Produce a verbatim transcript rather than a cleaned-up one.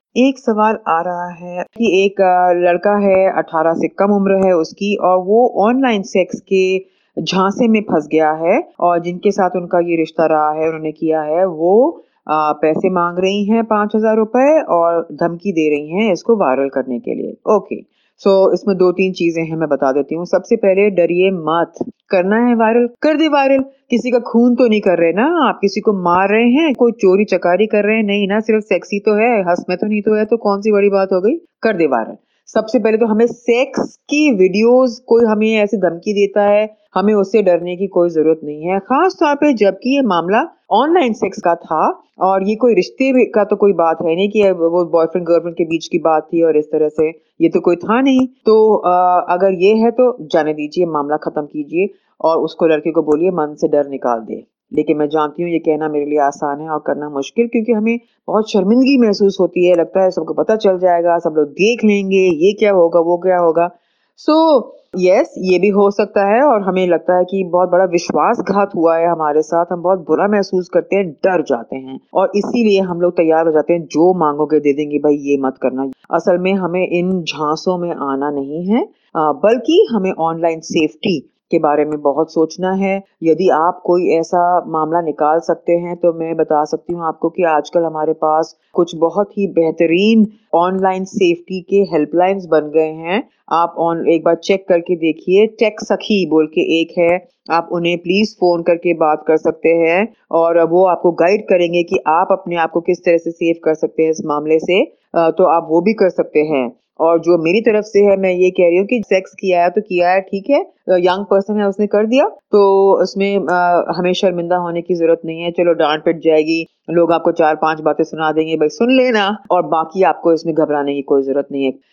एक सवाल आ रहा है कि एक अ, लड़का है अठारह से कम उम्र है उसकी और वो ऑनलाइन सेक्स के झांसे में फँस गया है और जिनके साथ उनका ये रिश्ता रहा है, उन्होंने किया है, वो अ, पैसे माँग रही हैं पाँच हज़ार रुपए और धमकी दे रही हैं इसको वायरल करने के लिए। ओके, सो इसमें दो तीन चीज़ें हैं, मैं बता देती हूँ। सबसे पहले डरिए मत, करना है वायरल, कर दे वायरल। किसी का खून तो नहीं कर रहे ना आप, किसी को मार रहे हैं, कोई चोरी-चकारी कर रहे हैं, नहीं ना, सिर्फ सेक्स ही तो है, हँस में तो नहीं तो है, तो कौन-सी बड़ी बात हो गई? कर दे वायरल। सबसे पहले तो हमें सेक्स की वीडियोज़ कोई हमें ऐसे धमकी देता है, हमें उससे डरने की कोई ज़रूरत नहीं है। ख़ास तौर पे जबकि ये मामला ऑनलाइन सेक्स का था और ये कोई रिश्ते में का तो कोई बात है नहीं कि वो बॉयफ्रेंड गर्लफ्रेंड के बीच की बात थी और इस तरह से, ये तो कोई था नहीं। तो अ, अगर ये है तो जाने दीजिए, मामला ख़त्म कीजिए और उसको लड़के को बोलिए मन से डर निकाल दे। लेकिन मैं जानती हूँ ये कहना मेरे लिए आसान है और करना मुश्किल, क्योंकि हमें बहुत शर्मिंदगी महसूस होती है, लगता है सबको पता चल जाएगा, सब लोग देख लेंगे, ये क्या होगा, वो क्या होगा। सो यस, ये भी हो सकता है और हमें लगता है कि बहुत बड़ा विश्वासघात हुआ है हमारे साथ, हम बहुत बुरा महसूस करते हैं, डर जाते हैं और इसीलिए हम लोग तैयार हो जाते हैं, जो माँगोगे दे देंगे भाई, ये मत करना। असल में हमें इन झांसों में आना नहीं है, अ, बल्कि हमें ऑनलाइन सेफ्टी के बारे में बहुत सोचना है। यदि आप कोई ऐसा मामला निकाल सकते हैं, तो मैं बता सकती हूँ आपको कि आजकल हमारे पास कुछ बहुत ही बेहतरीन ऑनलाइन सेफ्टी के हेल्पलाइन्स बन गए हैं। आप ऑन एक बार चेक करके देखिए, टेक सखी बोल के एक है, आप उन्हें प्लीज़ फ़ोन करके बात कर सकते हैं और वो आपको गाइड करेंगे कि आप अपने आप को किस तरह से सेव कर सकते हैं इस मामले से। अ, तो आप वो भी कर सकते हैं। और जो मेरी तरफ से है, मैं ये कह रही हूँ कि सेक्स किया है तो किया है, ठीक है। अ, यंग पर्सन है, उसने कर दिया, तो उसमें अ, हमें शर्मिंदा होने की ज़रूरत नहीं है। चलो डाँट पिट जाएगी, लोग आपको चार पाँच बातें सुना देंगे, भई सुन लेना, और बाकी आपको इसमें घबराने की कोई ज़रूरत नहीं है।